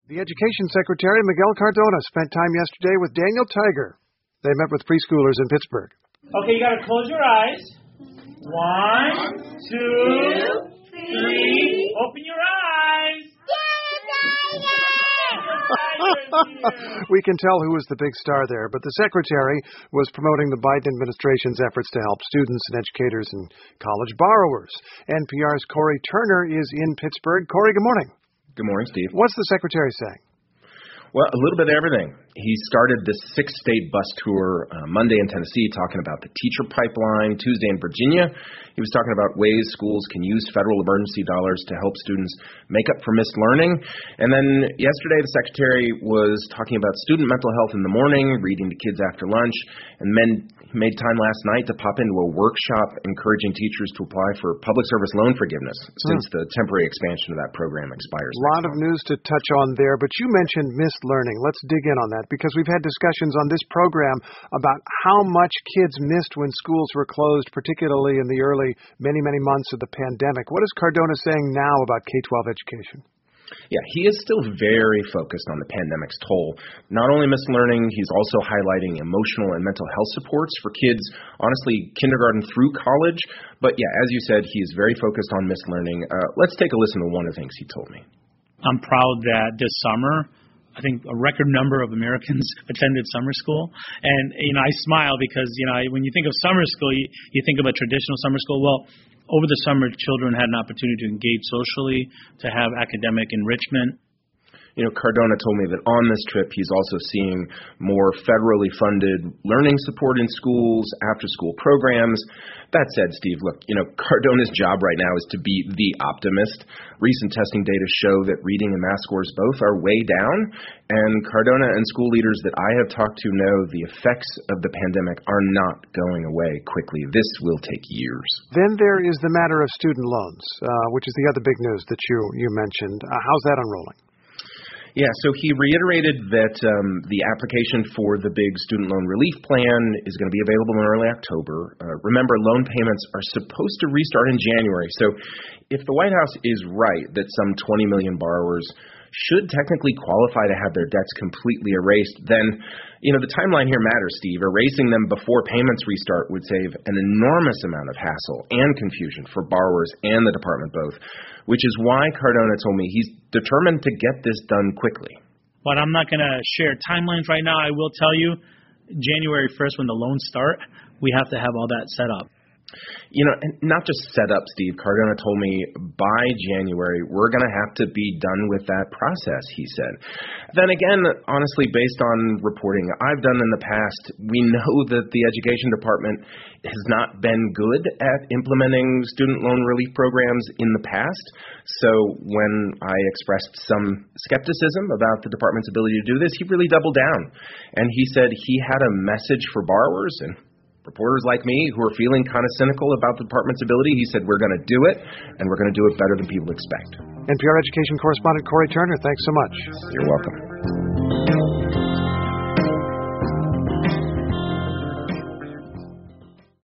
The Education Secretary, Miguel Cardona, spent time yesterday with Daniel Tiger. They met with preschoolers in Pittsburgh. Okay, you got to close your eyes. 1, 2, 3. Open your eyes. We can tell who was the big star there, but the Secretary was promoting the Biden administration's efforts to help students and educators and college borrowers. NPR's Corey Turner is in Pittsburgh. Corey, good morning. Good morning, Steve. What's the Secretary saying? Well, a little bit of everything. He started this 6-state bus tour Monday in Tennessee, talking about the teacher pipeline. Tuesday in Virginia, he was talking about ways schools can use federal emergency dollars to help students make up for missed learning. And then yesterday, the Secretary was talking about student mental health in the morning, reading to kids after lunch, and then he made time last night to pop into a workshop encouraging teachers to apply for public service loan forgiveness since the temporary expansion of that program expires. A lot of news to touch on there, but you mentioned missed learning. Let's dig in on that because we've had discussions on this program about how much kids missed when schools were closed, particularly in the early many months of the pandemic. What is Cardona saying now about K-12 education? Yeah, he is still very focused on the pandemic's toll. Not only missed learning, he's also highlighting emotional and mental health supports for kids, honestly, kindergarten through college. But yeah, as you said, he is very focused on missed learning. Let's take a listen to one of the things he told me. I'm proud that this summer, I think a record number of Americans attended summer school. And, I smile because, when you think of summer school, you think of a traditional summer school. Well, over the summer, children had an opportunity to engage socially, to have academic enrichment. Cardona told me that on this trip, he's also seeing more federally funded learning support in schools, after-school programs. That said, Steve, look, Cardona's job right now is to be the optimist. Recent testing data show that reading and math scores both are way down, and Cardona and school leaders that I have talked to know the effects of the pandemic are not going away quickly. This will take years. Then there is the matter of student loans, which is the other big news that you mentioned. How's that unrolling? Yeah, so he reiterated that the application for the big student loan relief plan is going to be available in early October. Remember, loan payments are supposed to restart in January. So if the White House is right that some 20 million borrowers should technically qualify to have their debts completely erased, then, the timeline here matters, Steve. Erasing them before payments restart would save an enormous amount of hassle and confusion for borrowers and the department both, which is why Cardona told me he's determined to get this done quickly. But I'm not going to share timelines right now. I will tell you, January 1st, when the loans start, we have to have all that set up. And not just set up, Steve. Cardona told me by January, we're going to have to be done with that process, he said. Then again, honestly, based on reporting I've done in the past, we know that the Education Department has not been good at implementing student loan relief programs in the past. So when I expressed some skepticism about the department's ability to do this, he really doubled down. And he said he had a message for borrowers and reporters like me who are feeling kind of cynical about the department's ability. He said, we're going to do it, and we're going to do it better than people expect. NPR education correspondent Corey Turner, thanks so much. You're welcome.